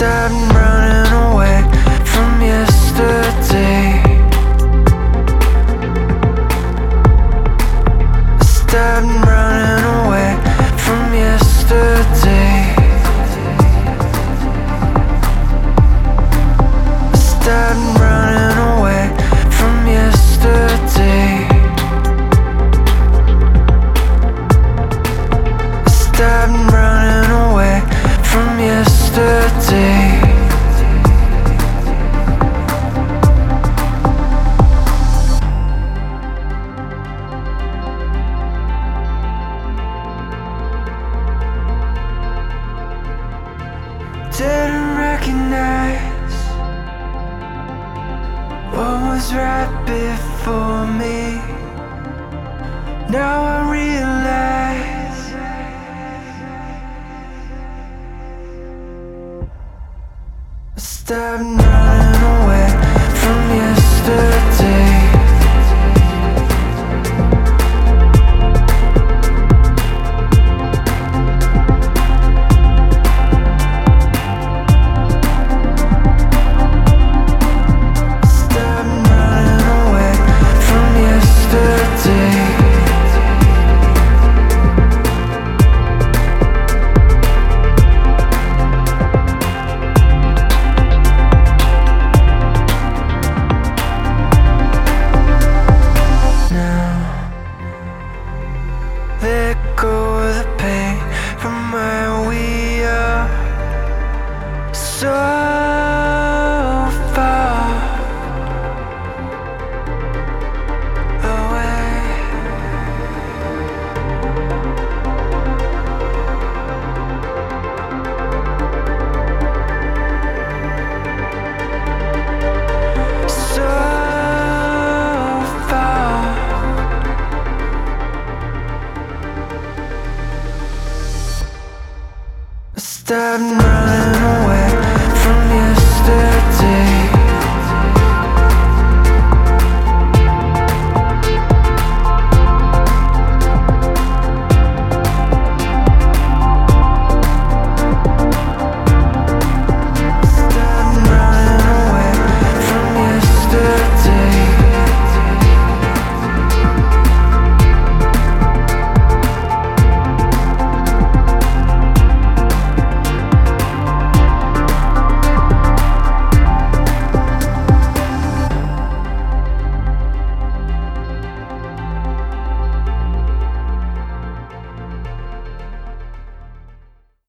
Stopped running away from yesterday. Stopped running away from yesterday. Stopped running away from yesterday. Stopped running away from yesterday. Didn't recognize what was right before me. Now I realize stop running away from yesterday. Stop running away from yesterday. Let go of the pain from where we are. So